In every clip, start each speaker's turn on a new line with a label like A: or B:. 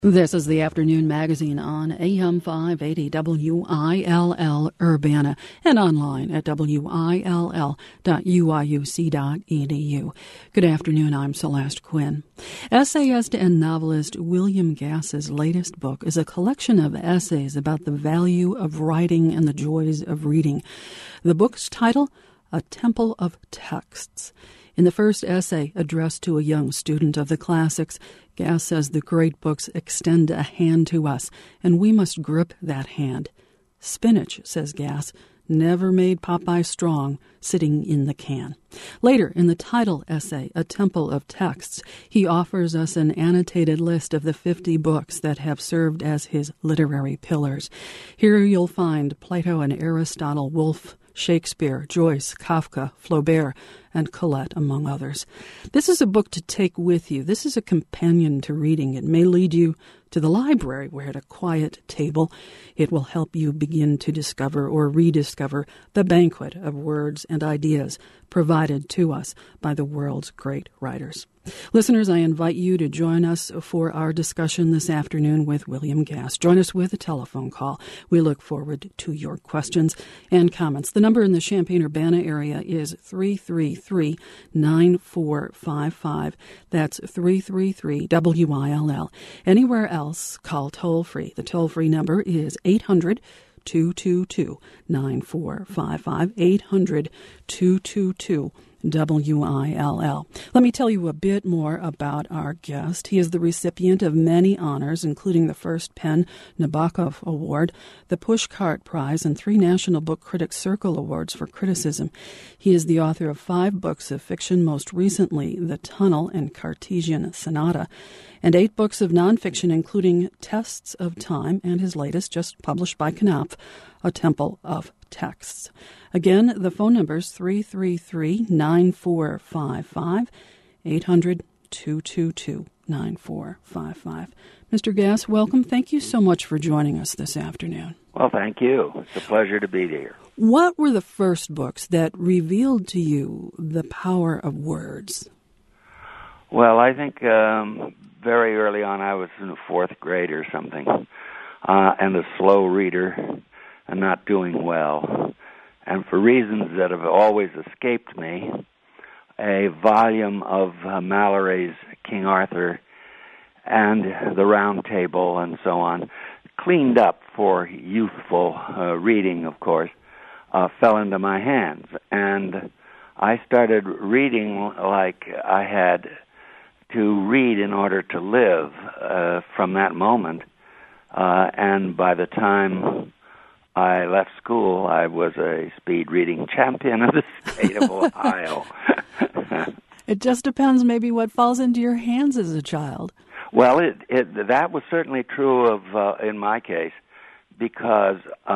A: This is the Afternoon Magazine on AM 580 WILL Urbana and online at WILL.UIUC.edu. Good afternoon, I'm Celeste Quinn. Essayist and novelist William Gass's latest book is a collection of essays about the value of writing and the joys of reading. The book's title, A Temple of Texts. In the first essay, addressed to a young student of the classics, Gass says the great books extend a hand to us, and we must grip that hand. Spinach, says Gass, never made Popeye strong sitting in the can. Later, in the title essay, A Temple of Texts, he offers us an annotated list of the 50 books that have served as his literary pillars. Here you'll find Plato and Aristotle, Woolf, Shakespeare, Joyce, Kafka, Flaubert, and Colette, among others. This is a book to take with you. This is a companion to reading. It may lead you to the library, where at a quiet table it will help you begin to discover or rediscover the banquet of words and ideas provided to us by the world's great writers. Listeners, I invite you to join us for our discussion this afternoon with William Gass. Join us with a telephone call. We look forward to your questions and comments. The number in the Champaign-Urbana area is 333-9455. That's 333-WILL. Anywhere else, call toll-free. The toll-free number is 800-222-9455, 800-222-WILL. Let me tell you a bit more about our guest. He is the recipient of many honors, including the first PEN Nabokov Award, the Pushcart Prize, and 3 National Book Critics Circle Awards for criticism. He is the author of 5 books of fiction, most recently The Tunnel and Cartesian Sonata, and 8 books of nonfiction, including Tests of Time, and his latest, just published by Knopf, A Temple of Texts. Again, the phone number is 333-9455, 800-222-9455. Mr. Gass, welcome. Thank you so much for joining us this afternoon.
B: Well, thank you. It's a pleasure to be here.
A: What were the first books that revealed to you the power of words?
B: Well, I think very early on, I was in the 4th grade or something, and a slow reader and not doing well. And for reasons that have always escaped me, a volume of Malory's King Arthur and The Round Table and so on, cleaned up for youthful reading, of course, fell into my hands. And I started reading like I had to read in order to live from that moment. And by the time I left school, I was a speed reading champion of the state of Ohio.
A: It just depends maybe what falls into your hands as a child.
B: Well, that was certainly true of in my case, because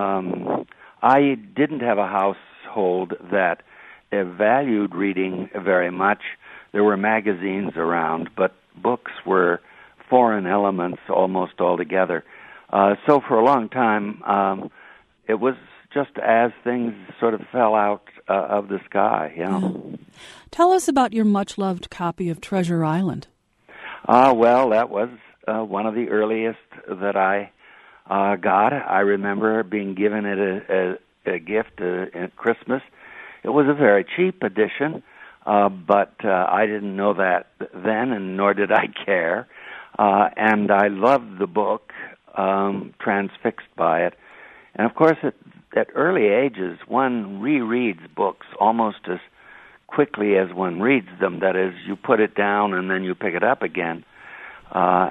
B: I didn't have a household that valued reading very much. There were magazines around, but books were foreign elements almost altogether. So for a long time, it was just as things sort of fell out of the sky, you know.
A: Yeah. Tell us about your much-loved copy of Treasure Island.
B: Well, that was one of the earliest that I got. I remember being given it a gift at Christmas. It was a very cheap edition, but I didn't know that then, and nor did I care. And I loved the book, transfixed by it. And, of course, at early ages, one rereads books almost as quickly as one reads them. That is, you put it down and then you pick it up again. So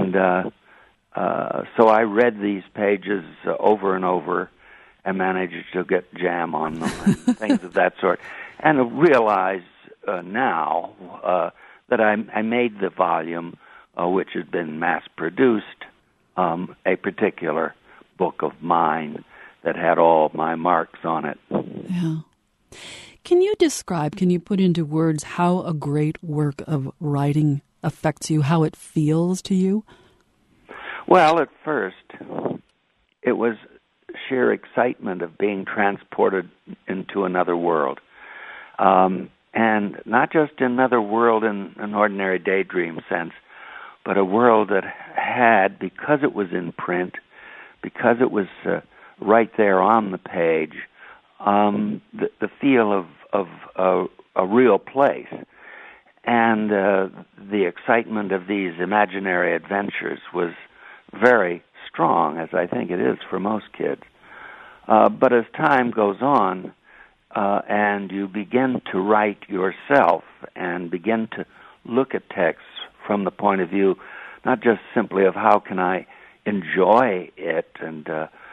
B: I read these pages over and over and managed to get jam on them and things of that sort. And realize now that I made the volume, which has been mass-produced, a particular book of mine that had all my marks on it.
A: Yeah. Can you put into words how a great work of writing affects you, how it feels to you?
B: Well, at first, it was sheer excitement of being transported into another world. And not just another world in an ordinary daydream sense, but a world that had, because it was in print, because it was right there on the page, the feel of a real place. And the excitement of these imaginary adventures was very strong, as I think it is for most kids. But as time goes on, and you begin to write yourself and begin to look at texts from the point of view not just simply of how can I enjoy it and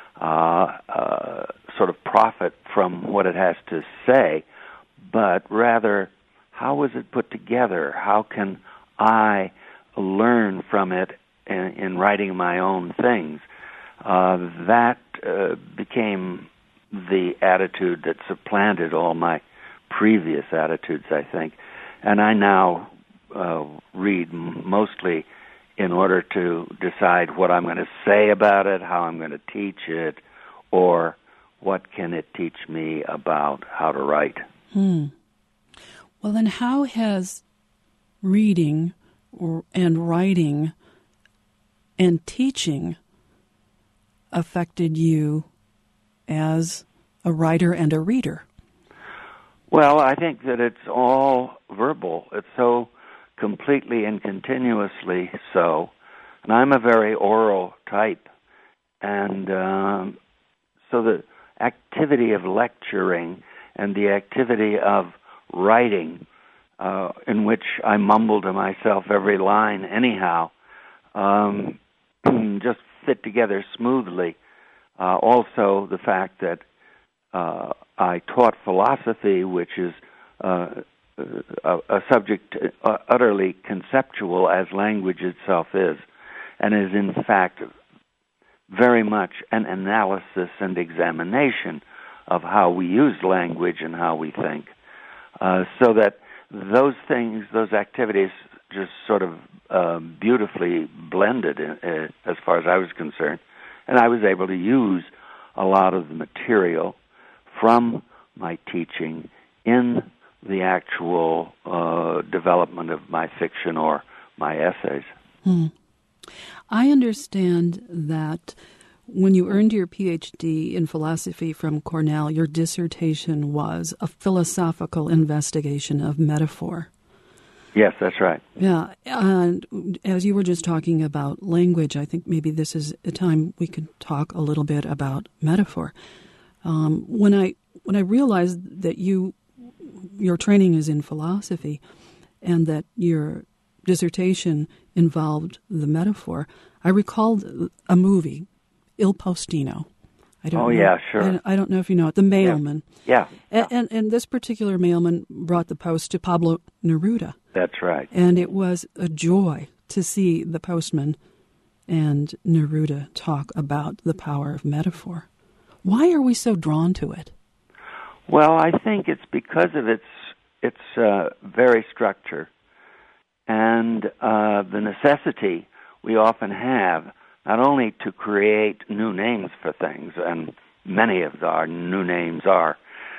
B: sort of profit from what it has to say, but rather how was it put together? How can I learn from it in writing my own things? That became the attitude that supplanted all my previous attitudes, I think. And I now read mostly in order to decide what I'm going to say about it, how I'm going to teach it, or what can it teach me about how to write.
A: Well, then how has reading and writing and teaching affected you as a writer and a reader?
B: Well, I think that it's all verbal. It's so completely and continuously so. And I'm a very oral type. And so the activity of lecturing and the activity of writing, in which I mumble to myself every line anyhow, just fit together smoothly. Also, the fact that I taught philosophy, which is a subject utterly conceptual as language itself is, and is in fact very much an analysis and examination of how we use language and how we think. So that those things, those activities, just sort of beautifully blended as far as I was concerned. And I was able to use a lot of the material from my teaching in the actual development of my fiction or my essays.
A: I understand that when you earned your PhD in philosophy from Cornell, your dissertation was a philosophical investigation of metaphor.
B: Yes, that's right.
A: Yeah, and as you were just talking about language, I think maybe this is a time we could talk a little bit about metaphor. When I realized that your training is in philosophy and that your dissertation involved the metaphor, I recalled a movie, Il Postino.
B: Yeah, sure.
A: I don't know if you know it, The Mailman.
B: Yeah.
A: And this particular mailman brought the post to Pablo Neruda.
B: That's right.
A: And it was a joy to see the postman and Neruda talk about the power of metaphor. Why are we so drawn to it?
B: Well, I think it's because of its very structure and the necessity we often have not only to create new names for things, and many of our new names are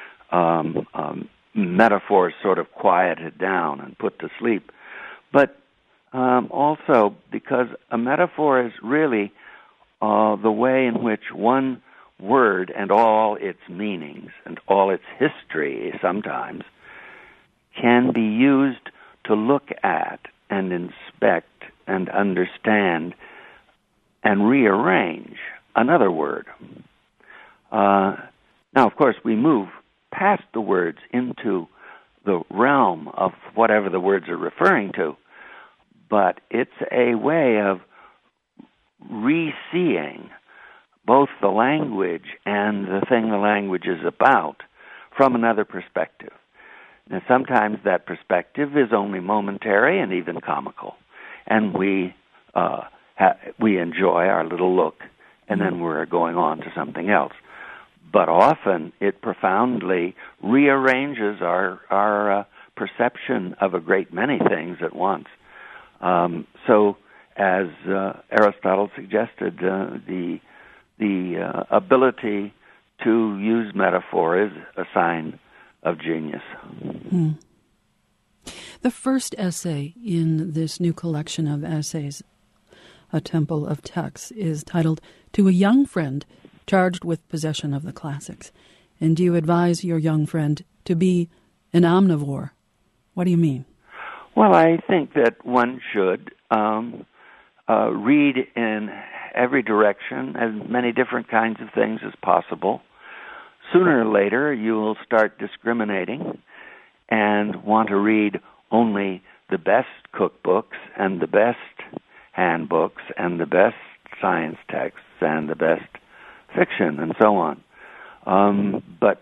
B: metaphors sort of quieted down and put to sleep, but also because a metaphor is really the way in which one word and all its meanings and all its history sometimes can be used to look at and inspect and understand and rearrange another word. Now, of course, we move past the words into the realm of whatever the words are referring to, but it's a way of re-seeing both the language and the thing the language is about from another perspective. Now, sometimes that perspective is only momentary and even comical, and we enjoy our little look, and then we're going on to something else. But often it profoundly rearranges our perception of a great many things at once. So, as Aristotle suggested, the ability to use metaphor is a sign of genius.
A: The first essay in this new collection of essays, A Temple of Texts, is titled To a Young Friend Charged with Possession of the Classics. And do you advise your young friend to be an omnivore? What do you mean?
B: Well, I think that one should read in every direction, as many different kinds of things as possible. Sooner or later, you will start discriminating and want to read only the best cookbooks and the best handbooks and the best science texts and the best fiction and so on. But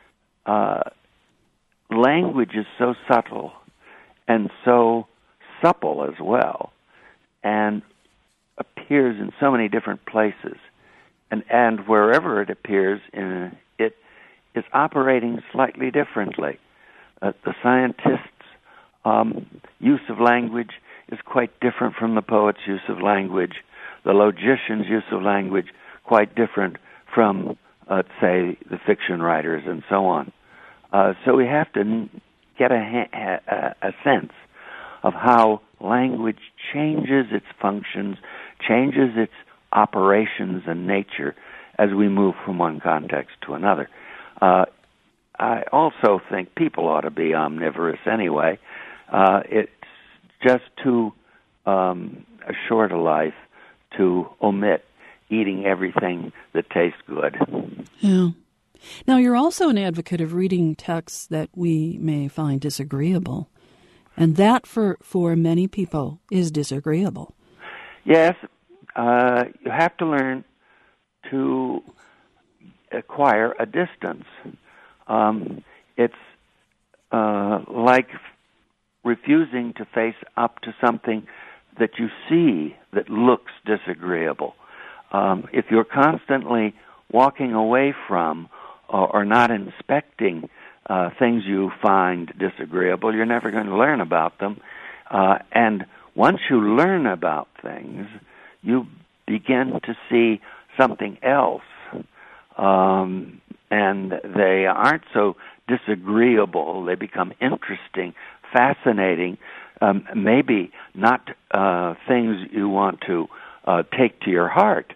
B: language is so subtle and so supple as well, and appears in so many different places, and wherever it appears, it is operating slightly differently. The scientists' use of language is quite different from the poet's use of language. The logician's use of language quite different from, let's say, the fiction writers and so on. So we have to get a sense of how language changes its functions, changes its operations and nature as we move from one context to another. I also think people ought to be omnivorous anyway. It's just too short a life to omit eating everything that tastes good.
A: Yeah. Now, you're also an advocate of reading texts that we may find disagreeable, and that for many people is disagreeable.
B: Yes, you have to learn to acquire a distance. It's like refusing to face up to something that you see that looks disagreeable. If you're constantly walking away from or not inspecting things you find disagreeable, you're never going to learn about them. And once you learn about things, you begin to see something else. And they aren't so disagreeable. They become interesting, fascinating, maybe not things you want to take to your heart.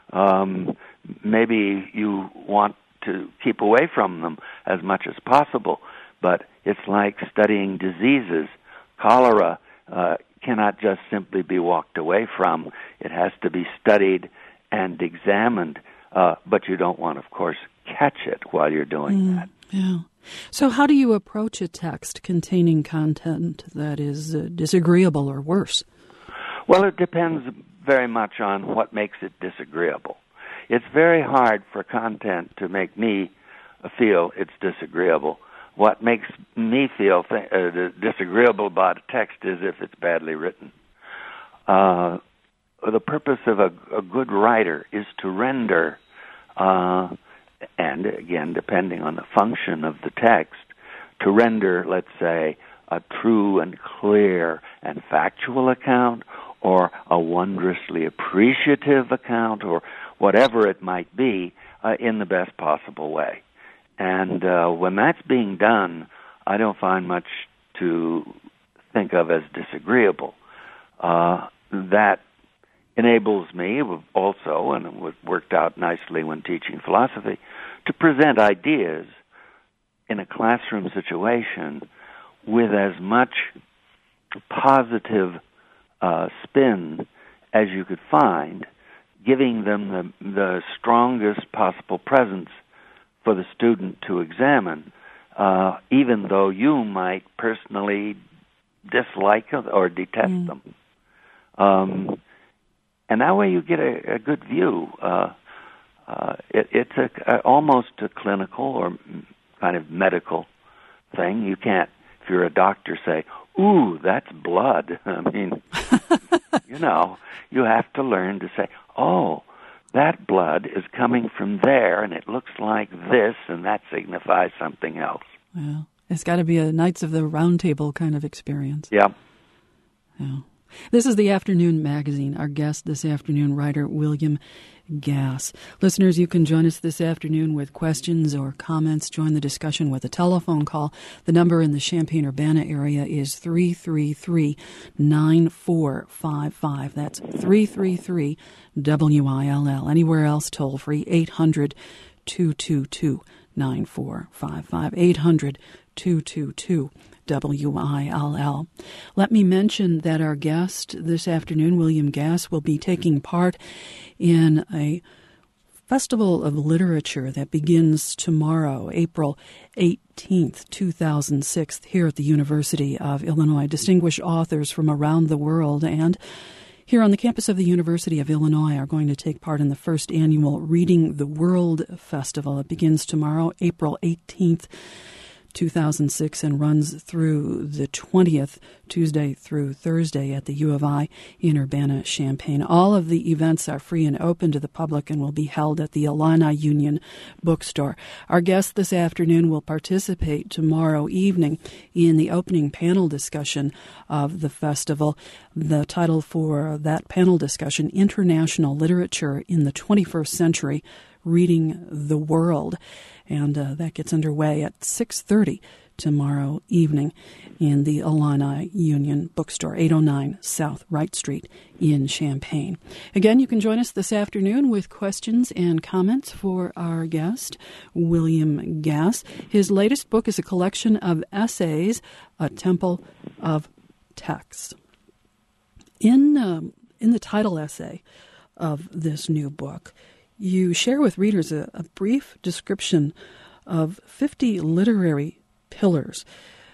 B: Maybe you want to keep away from them as much as possible, but it's like studying diseases. Cholera cannot just simply be walked away from. It has to be studied and examined, but you don't want, of course, catch it while you're doing that.
A: Yeah. So how do you approach a text containing content that is disagreeable or worse?
B: Well, it depends very much on what makes it disagreeable. It's very hard for content to make me feel it's disagreeable. What makes me feel disagreeable about a text is if it's badly written. The purpose of a good writer is to render, and again, depending on the function of the text, to render, let's say, a true and clear and factual account, or a wondrously appreciative account, or whatever it might be, in the best possible way. And when that's being done, I don't find much to think of as disagreeable. That enables me also, and it worked out nicely when teaching philosophy, to present ideas in a classroom situation with as much positive spin as you could find, giving them the strongest possible presence for the student to examine, even though you might personally dislike or detest them. And that way you get a good view. It's almost a clinical or kind of medical thing. You can't, if you're a doctor, say, "Ooh, that's blood." I mean, you have to learn to say, "Oh, that blood is coming from there, and it looks like this, and that signifies something else."
A: Well, it's got to be a Knights of the Round Table kind of experience.
B: Yeah.
A: Yeah. This is the Afternoon Magazine. Our guest this afternoon, writer William Gass. Listeners, you can join us this afternoon with questions or comments. Join the discussion with a telephone call. The number in the Champaign-Urbana area is 333-9455. That's 333-WILL. Anywhere else, toll free, 800-222-9455. 800-222-WILL. Let me mention that our guest this afternoon, William Gass, will be taking part in a festival of literature that begins tomorrow, April 18th, 2006, here at the University of Illinois. Distinguished authors from around the world and here on the campus of the University of Illinois are going to take part in the first annual Reading the World Festival. It begins tomorrow, April 18th, 2006, and runs through the 20th, Tuesday through Thursday at the U of I in Urbana-Champaign. All of the events are free and open to the public and will be held at the Illini Union Bookstore. Our guest this afternoon will participate tomorrow evening in the opening panel discussion of the festival. The title for that panel discussion, International Literature in the 21st Century, Reading the World. And that gets underway at 6:30 tomorrow evening in the Illini Union Bookstore, 809 South Wright Street in Champaign. Again, you can join us this afternoon with questions and comments for our guest, William Gass. His latest book is a collection of essays, A Temple of Text. In the title essay of this new book, you share with readers a brief description of 50 literary pillars,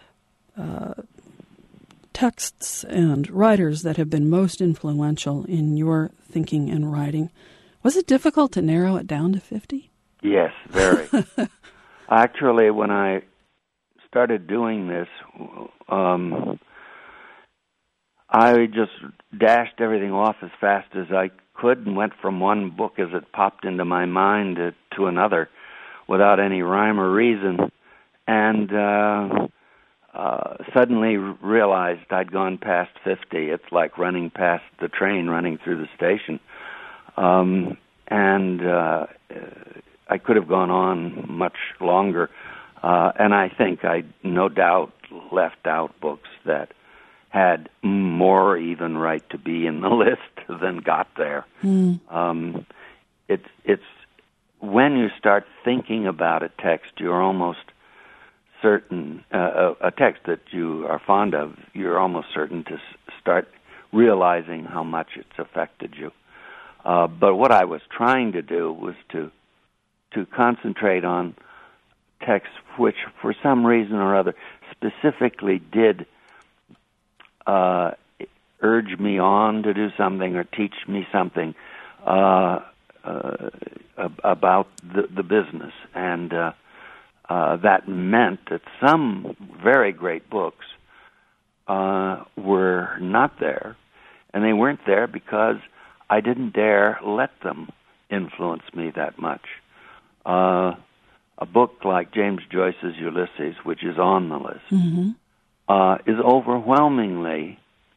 A: texts and writers that have been most influential in your thinking and writing. Was it difficult to narrow it down to 50?
B: Yes, very. Actually, when I started doing this, I just dashed everything off as fast as I could and went from one book as it popped into my mind to another without any rhyme or reason, and suddenly realized I'd gone past 50. It's like running past the train running through the station. And I could have gone on much longer, and I think I no doubt left out books that had more even right to be in the list than got there. It's when you start thinking about a text, you're almost certain, a text that you are fond of, you're almost certain to start realizing how much it's affected you. But what I was trying to do was to concentrate on texts which, for some reason or other, specifically did urge me on to do something or teach me something about the business. And that meant that some very great books were not there, and they weren't there because I didn't dare let them influence me that much. A book like James Joyce's Ulysses, which is on the list, is overwhelmingly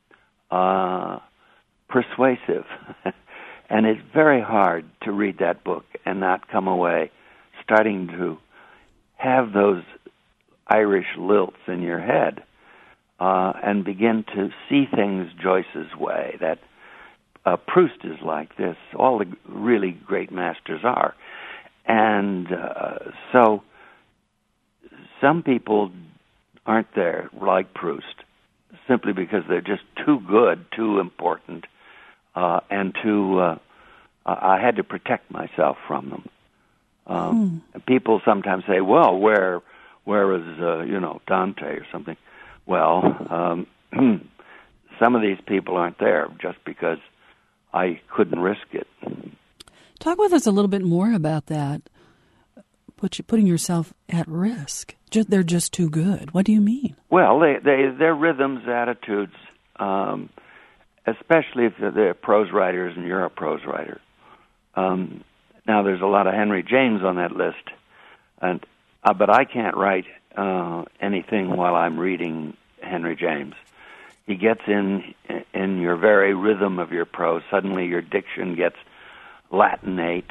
B: persuasive. And it's very hard to read that book and not come away starting to have those Irish lilts in your head and begin to see things Joyce's way, that Proust is like this. All the really great masters are. And so some people aren't there like Proust simply because they're just too good, too important, and too... I had to protect myself from them. People sometimes say, well, where is, Dante or something? Well, some of these people aren't there just because I couldn't risk it.
A: Talk with us a little bit more about that, putting yourself at risk. They're just too good. What do you mean?
B: Well, their rhythms, attitudes, especially if they're prose writers and you're a prose writer. Now, there's a lot of Henry James on that list, but I can't write anything while I'm reading Henry James. he gets in your very rhythm of your prose. Suddenly your diction gets Latinate.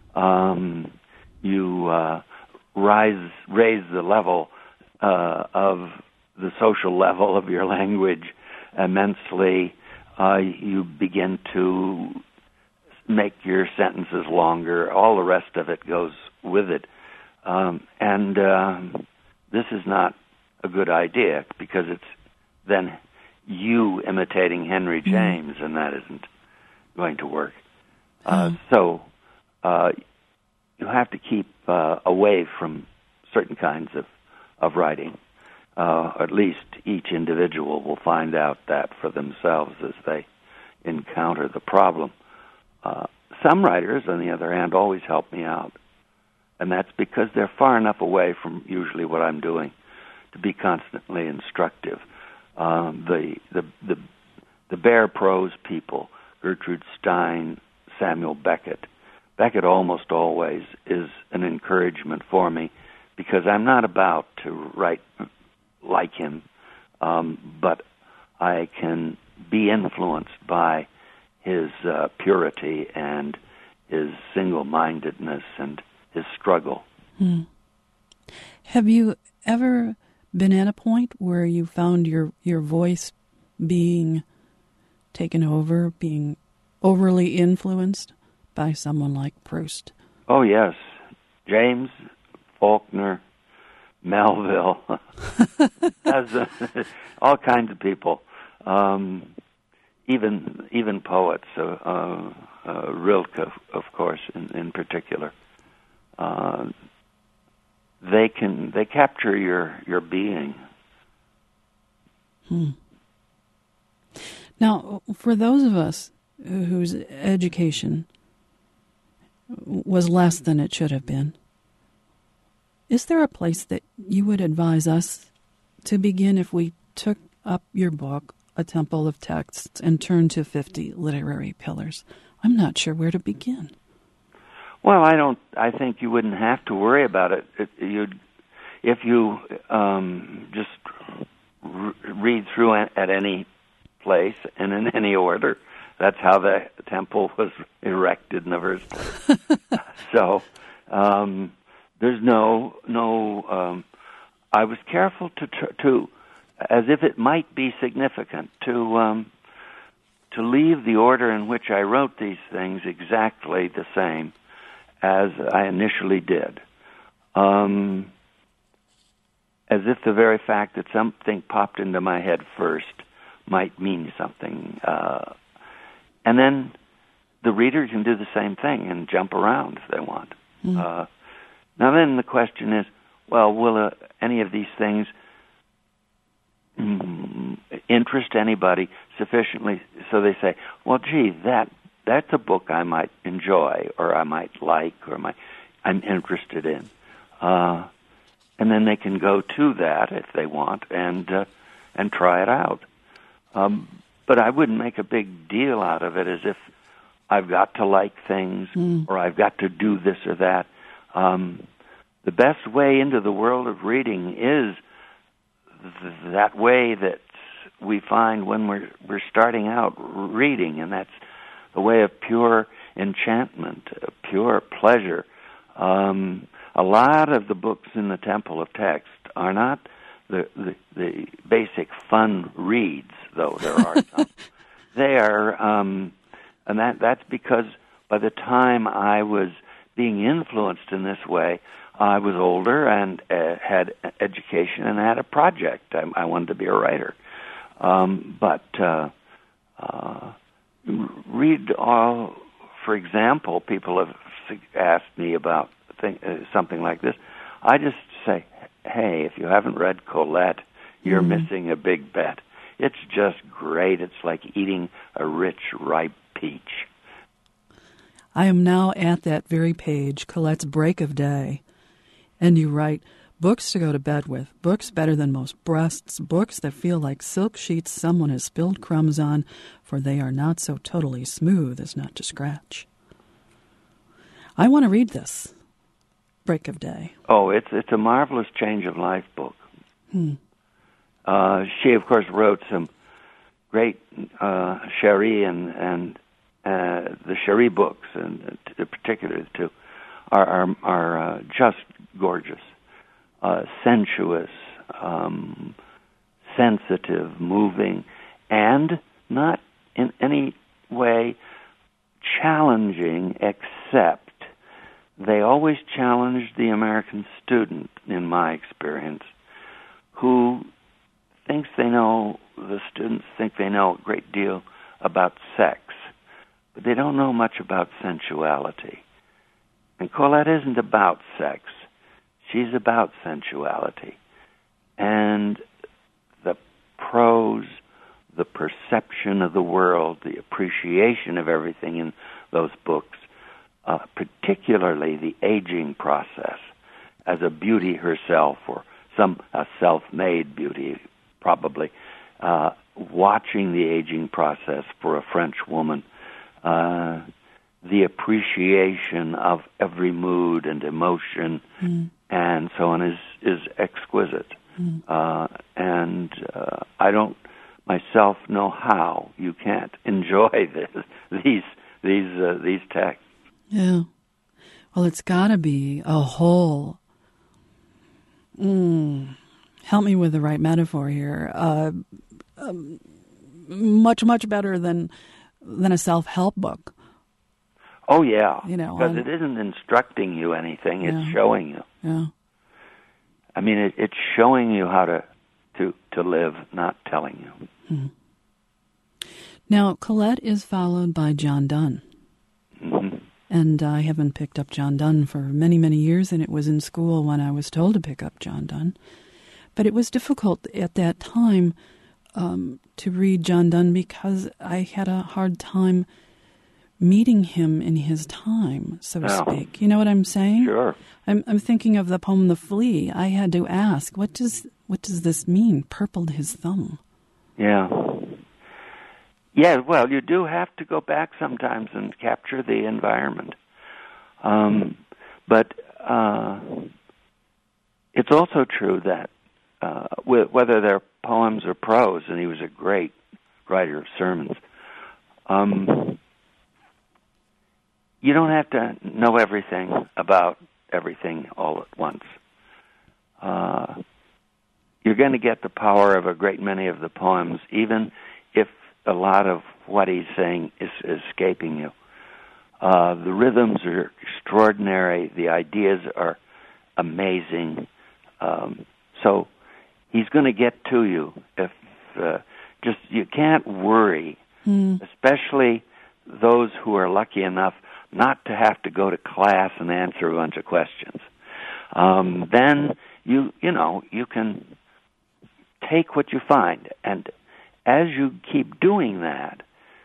B: You raise the level of the social level of your language immensely. You begin to make your sentences longer. All the rest of it goes with it. And this is not a good idea, because it's then you imitating Henry James, and that isn't going to work. So you have to keep away from certain kinds of writing. At least each individual will find out that for themselves as they encounter the problem. Some writers, on the other hand, always help me out, and that's because they're far enough away from usually what I'm doing to be constantly instructive. The bare prose people, Gertrude Stein, Samuel Beckett. Beckett almost always is an encouragement for me, because I'm not about to write like him, but I can be influenced by his purity and his single-mindedness and his struggle.
A: Have you ever been at a point where you found your voice being taken over, being overly influenced by someone like Proust? Oh,
B: yes. James, Faulkner, Melville, all kinds of people, even poets, Rilke, of course, in particular. They capture your being.
A: Now, for those of us whose education was less than it should have been, is there a place that you would advise us to begin if we took up your book, A Temple of Texts, and turned to 50 literary pillars? I'm not sure where to begin.
B: Well, I think you wouldn't have to worry about it. If you just read through at any place and in any order. That's how the temple was erected in the first place. So there's no. I was careful to, as if it might be significant, to leave the order in which I wrote these things exactly the same as I initially did. As if the very fact that something popped into my head first might mean something. And then the reader can do the same thing and jump around if they want. Now then the question is, well, will any of these things interest anybody sufficiently so they say, well, gee, that's a book I might enjoy, or I might like, or I'm interested in. And then they can go to that if they want and try it out. But I wouldn't make a big deal out of it as if I've got to like things or I've got to do this or that. The best way into the world of reading is that way that we find when we're starting out reading, and that's the way of pure enchantment, pure pleasure. A lot of the books in the Temple of Text are not the basic fun reads, though there are some. They are, and that's because by the time I was being influenced in this way, I was older and had education and had a project. I wanted to be a writer. But read all, for example, people have asked me about something like this. I just say, hey, if you haven't read Colette, you're missing a big bet. It's just great. It's like eating a rich, ripe peach.
A: I am now at that very page, Colette's Break of Day. And you write, books to go to bed with, books better than most breasts, books that feel like silk sheets someone has spilled crumbs on, for they are not so totally smooth as not to scratch. I want to read this, Break of Day.
B: Oh, it's a marvelous change of life book. She, of course, wrote some great Cherie and the Cherie books, and in particular the two, are just gorgeous, sensuous, sensitive, moving, and not in any way challenging, except they always challenge the American student, in my experience, who thinks they know, the students think they know a great deal about sex, but they don't know much about sensuality. And Colette isn't about sex. She's about sensuality. And the prose, the perception of the world, the appreciation of everything in those books, particularly the aging process as a beauty herself, or a self-made beauty, probably, watching the aging process for a French woman, the appreciation of every mood and emotion, and so on is exquisite. And I don't myself know how you can't enjoy these texts.
A: Yeah. Well, it's got to be a whole. Help me with the right metaphor here. Much, much better than a self-help book.
B: Oh, yeah.
A: Because
B: it isn't instructing you anything. It's showing you.
A: Yeah.
B: I mean, it's showing you how to live, not telling you.
A: Mm-hmm. Now, Colette is followed by John Donne.
B: Mm-hmm.
A: And I haven't picked up John Donne for many, many years, and it was in school when I was told to pick up John Donne. But it was difficult at that time to read John Donne because I had a hard time meeting him in his time, so to speak. You know what I'm saying?
B: Sure.
A: I'm thinking of the poem The Flea. I had to ask, what does this mean, purpled his thumb?
B: Yeah. Yeah, well, you do have to go back sometimes and capture the environment. But it's also true that whether they're poems or prose, and he was a great writer of sermons, you don't have to know everything about everything all at once. You're going to get the power of a great many of the poems, even if a lot of what he's saying is escaping you. The rhythms are extraordinary. The ideas are amazing. So he's going to get to you. If you can't worry, especially those who are lucky enough not to have to go to class and answer a bunch of questions. Then you can take what you find, and as you keep doing that,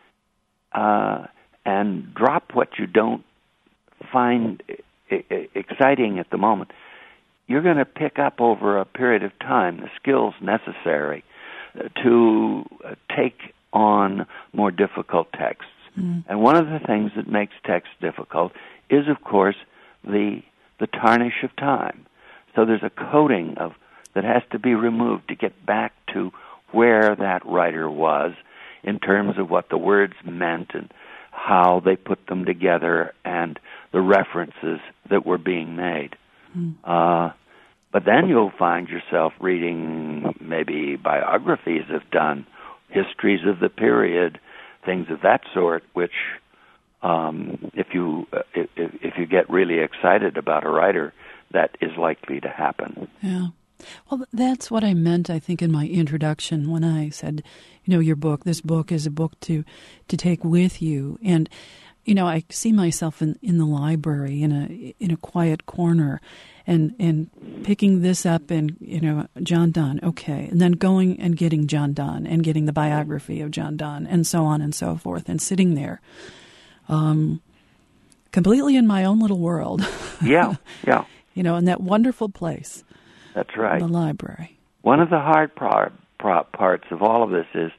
B: and drop what you don't find exciting at the moment, you're going to pick up over a period of time the skills necessary to take on more difficult texts. And one of the things that makes text difficult is, of course, the tarnish of time. So there's a coating that has to be removed to get back to where that writer was in terms of what the words meant and how they put them together and the references that were being made. But then you'll find yourself reading maybe biographies of Donne, histories of the period, things of that sort, which if you get really excited about a writer, that is likely to happen.
A: Yeah. Well, that's what I meant, I think, in my introduction when I said, your book, this book is a book to take with you. And, I see myself in the library in a quiet corner and picking this up and, John Donne, okay, and then going and getting John Donne and getting the biography of John Donne and so on and so forth, and sitting there completely in my own little world.
B: Yeah.
A: In that wonderful place.
B: That's right.
A: The library.
B: One of the hard parts of all of this is,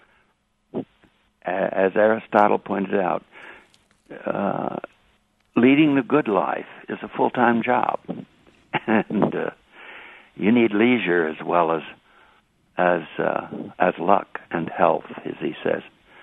B: as Aristotle pointed out, leading the good life is a full-time job, and you need leisure as well as luck. and health, as he says.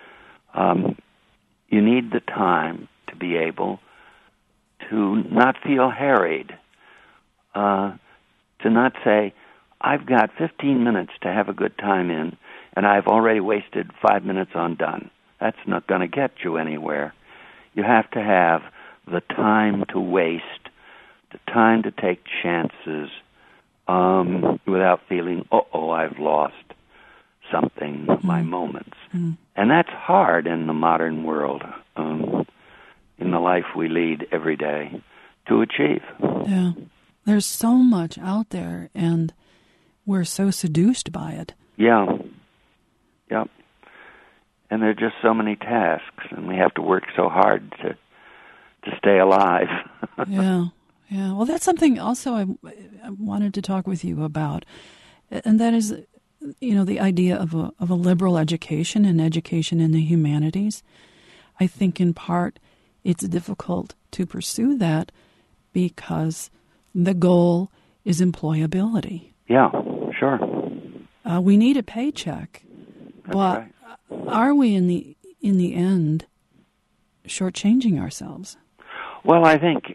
B: You need the time to be able to not feel harried, to not say, I've got 15 minutes to have a good time in, and I've already wasted 5 minutes on done. That's not going to get you anywhere. You have to have the time to waste, the time to take chances, without feeling, I've lost something, my moments. And that's hard in the modern world, in the life we lead every day, to achieve.
A: Yeah. There's so much out there, and we're so seduced by it.
B: Yeah. Yep. And there are just so many tasks, and we have to work so hard to stay alive.
A: Yeah. Well, that's something also I wanted to talk with you about, and that is, the idea of a liberal education and education in the humanities. I think in part it's difficult to pursue that because the goal is employability.
B: Yeah, sure.
A: We need a paycheck,
B: That's
A: but
B: right.
A: Are we in the end shortchanging ourselves?
B: Well, I think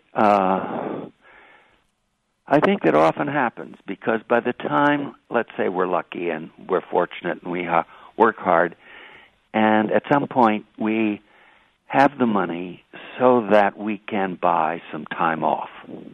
B: that often happens because by the time, let's say we're lucky and we're fortunate and we work hard, and at some point we have the money so that we can buy some time off.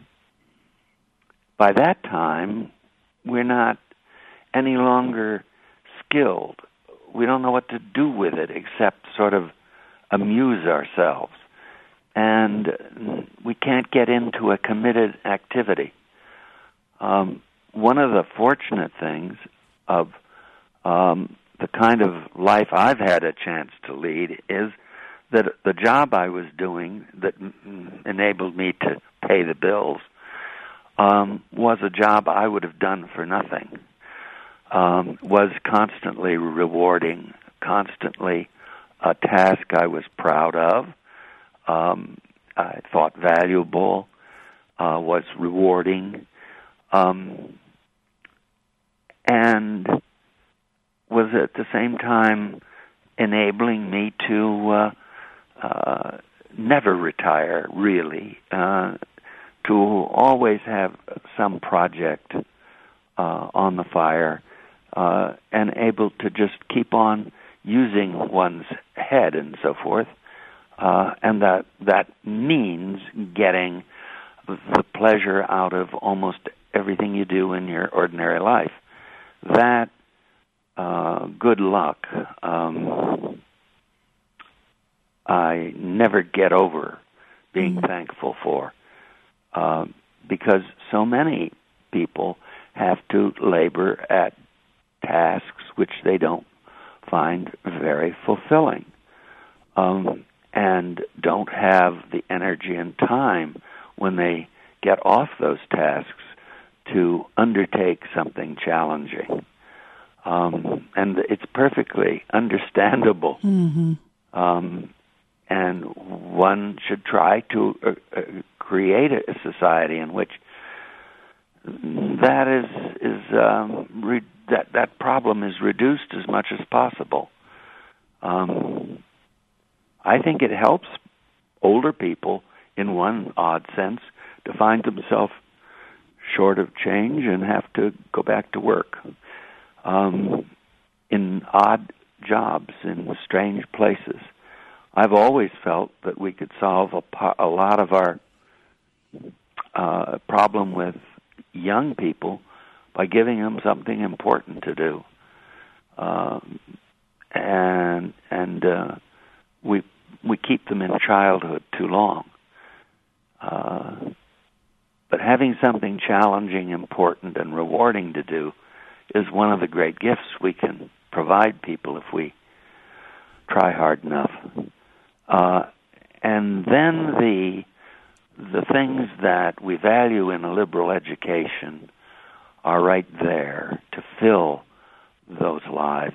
B: By that time, we're not any longer skilled. We don't know what to do with it except sort of amuse ourselves. And we can't get into a committed activity. One of the fortunate things of the kind of life I've had a chance to lead is that the job I was doing that enabled me to pay the bills was a job I would have done for nothing. Was constantly rewarding, constantly a task I was proud of, I thought valuable, was rewarding, and was at the same time enabling me to never retire, really, to always have some project on the fire, and able to just keep on using one's head and so forth, and that means getting the pleasure out of almost everything you do in your ordinary life. That good luck I never get over being thankful for, because so many people have to labor at tasks which they don't find very fulfilling, and don't have the energy and time when they get off those tasks to undertake something challenging. And it's perfectly understandable. And one should try to create a society in which that problem is reduced as much as possible. I think it helps older people, in one odd sense, to find themselves short of change and have to go back to work in odd jobs in strange places. I've always felt that we could solve a lot of our problem with young people by giving them something important to do, and we keep them in childhood too long. But having something challenging, important, and rewarding to do is one of the great gifts we can provide people if we try hard enough. And then the things that we value in a liberal education are right there to fill those lives.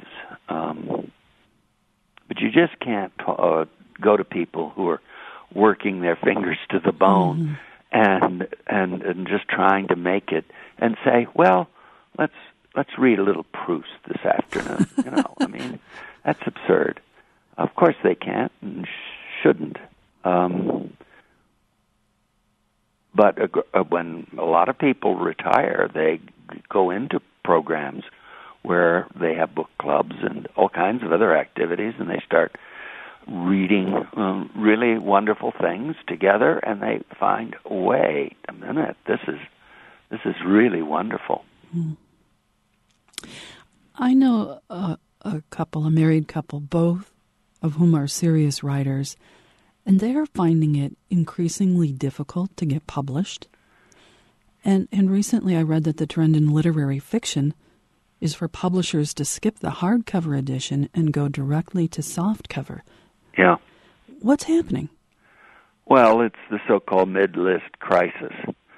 B: But you just can't go to people who are working their fingers to the bone and just trying to make it and say, well, let's let's read a little Proust this afternoon. I mean, that's absurd. Of course they can't and shouldn't. But when a lot of people retire, they go into programs where they have book clubs and all kinds of other activities, and they start reading really wonderful things together, and they find, wait a minute, this is really wonderful.
A: I know a married couple, both of whom are serious writers, and they are finding it increasingly difficult to get published. And recently I read that the trend in literary fiction is for publishers to skip the hardcover edition and go directly to softcover.
B: Yeah.
A: What's happening?
B: Well, it's the so-called mid-list crisis.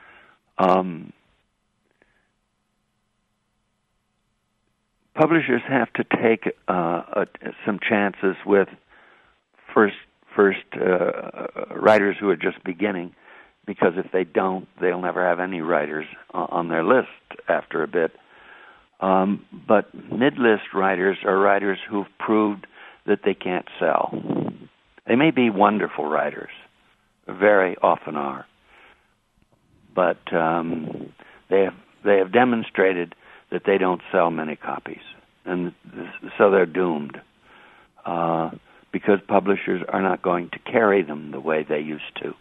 B: Publishers have to take some chances with first writers who are just beginning, because if they don't, they'll never have any writers on their list after a bit. But mid-list writers are writers who've proved that they can't sell. They may be wonderful writers, very often are, but they have demonstrated that they don't sell many copies, and so they're doomed, because publishers are not going to carry them the way they used to.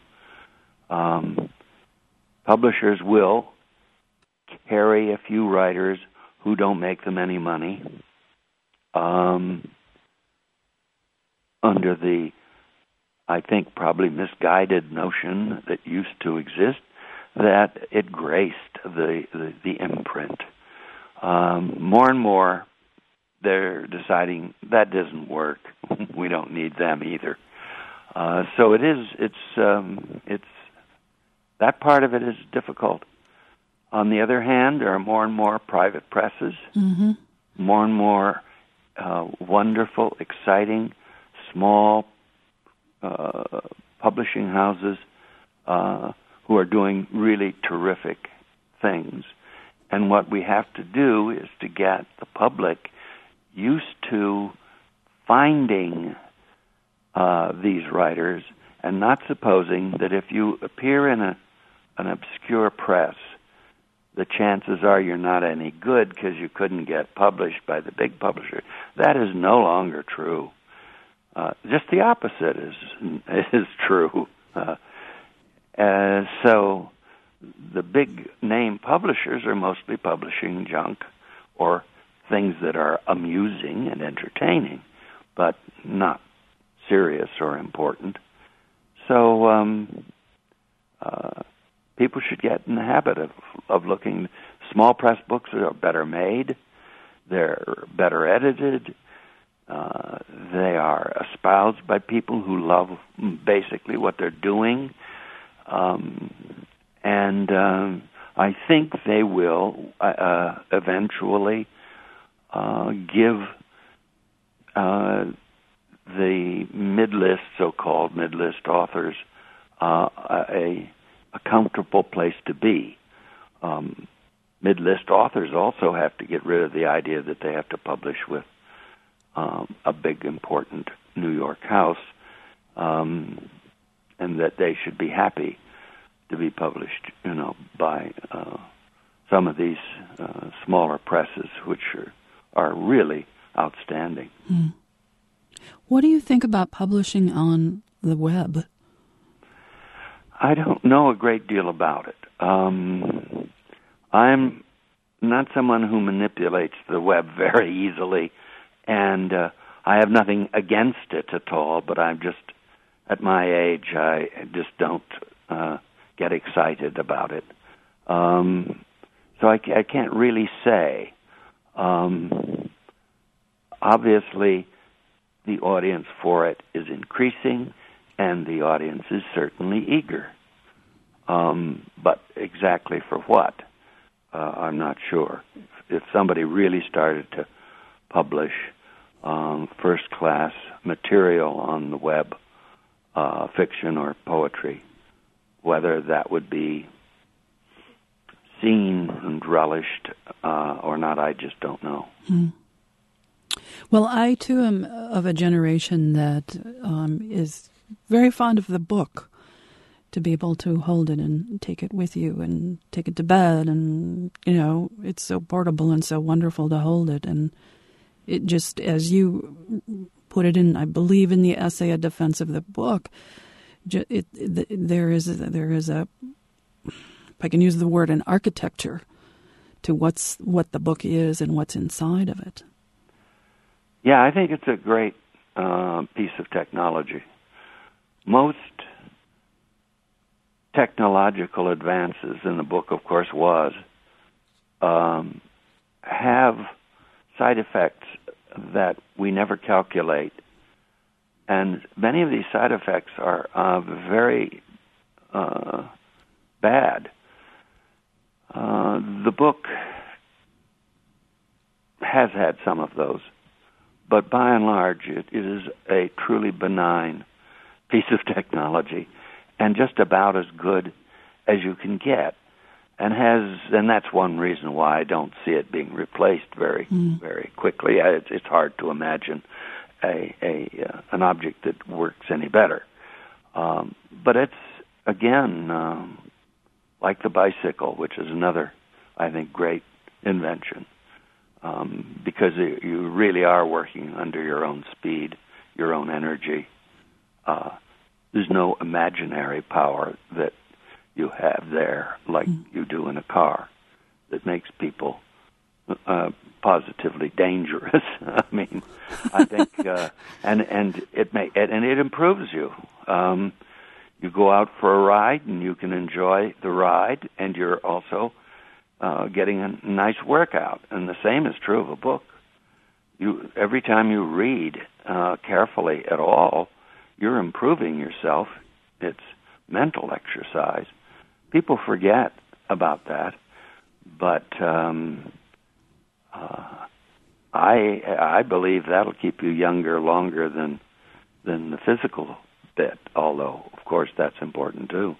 B: Publishers will carry a few writers who don't make them any money, under the, I think, probably misguided notion that used to exist that it graced the imprint. More and more, they're deciding that doesn't work. We don't need them either. So it's that part of it is difficult. On the other hand, there are more and more private presses, more and more wonderful, exciting, small publishing houses who are doing really terrific things. And what we have to do is to get the public used to finding these writers and not supposing that if you appear in an obscure press, the chances are you're not any good because you couldn't get published by the big publisher. That is no longer true. Just the opposite is true. So the big name publishers are mostly publishing junk or things that are amusing and entertaining, but not serious or important. So people should get in the habit of looking. Small press books are better made. They're better edited. They are espoused by people who love basically what they're doing. And I think they will eventually give the mid-list, so-called mid-list authors a comfortable place to be. Mid-list authors also have to get rid of the idea that they have to publish with a big, important New York house, and that they should be happy to be published, by some of these smaller presses, which are really outstanding.
A: What do you think about publishing on the web?
B: I don't know a great deal about it. I'm not someone who manipulates the web very easily, and I have nothing against it at all, but I'm just, at my age, I just don't get excited about it. So I can't really say. Obviously, the audience for it is increasing, and the audience is certainly eager. But exactly for what, I'm not sure. If somebody really started to publish first-class material on the web, fiction or poetry, whether that would be seen and relished or not, I just don't know.
A: Well, I, too, am of a generation that is very fond of the book, to be able to hold it and take it with you and take it to bed. And, it's so portable and so wonderful to hold it. And it just, as you put it in, I believe, in the essay, A Defense of the Book, there is a, if I can use the word, an architecture to what the book is and what's inside of it.
B: Yeah, I think it's a great piece of technology. Most technological advances, and the book, of course, have side effects that we never calculate. And many of these side effects are very bad. The book has had some of those, but by and large, it is a truly benign piece of technology, and just about as good as you can get, and that's one reason why I don't see it being replaced very quickly. It's hard to imagine an object that works any better, but it's again like the bicycle, which is another, I think, great invention, because you really are working under your own speed, your own energy. There's no imaginary power that you have there like you do in a car that makes people positively dangerous. I mean, I think, and it improves you. You go out for a ride, and you can enjoy the ride, and you're also getting a nice workout. And the same is true of a book. Every time you read carefully at all, you're improving yourself. It's mental exercise. People forget about that, but I believe that'll keep you younger longer than the physical bit, although, of course, that's important too.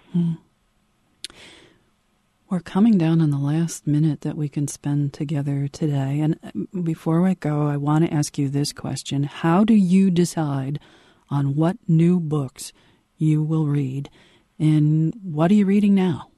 A: We're coming down on the last minute that we can spend together today, and before I go, I want to ask you this question. How do you decide on what new books you will read, and what are you reading now?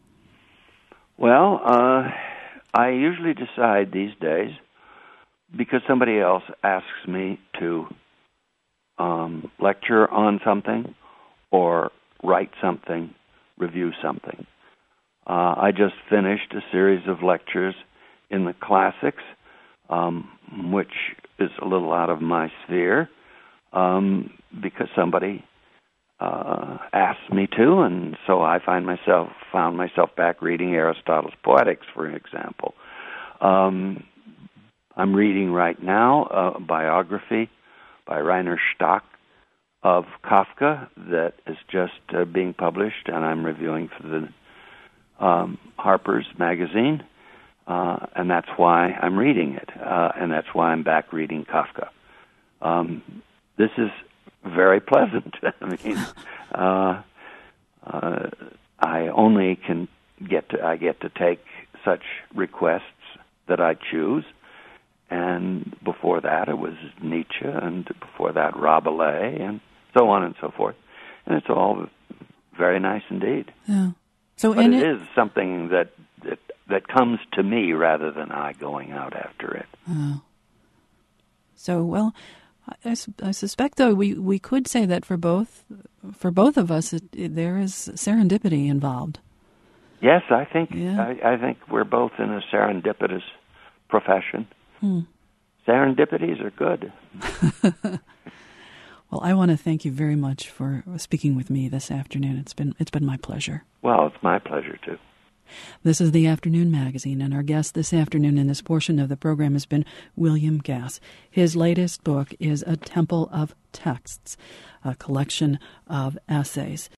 B: Well, I usually decide these days because somebody else asks me to lecture on something or write something, review something. I just finished a series of lectures in the classics, which is a little out of my sphere, because somebody asked me to, and so I found myself back reading Aristotle's Poetics, for example. I'm reading right now a biography by Rainer Stock of Kafka that is just being published, and I'm reviewing for the Harper's Magazine, and that's why I'm reading it, and that's why I'm back reading Kafka. This is very pleasant. I mean, I get to take such requests that I choose, and before that it was Nietzsche, and before that Rabelais, and so on and so forth, and it's all very nice indeed.
A: Yeah.
B: But it is something that comes to me rather than I going out after it.
A: So, well, I suspect, though, we could say that for both of us, there is serendipity involved.
B: Yes, I think I think we're both in a serendipitous profession. Serendipities are good.
A: Well, I want to thank you very much for speaking with me this afternoon. It's been my pleasure.
B: Well, it's my pleasure too.
A: This is the Afternoon Magazine, and our guest this afternoon in this portion of the program has been William Gass. His latest book is A Temple of Texts, a collection of essays.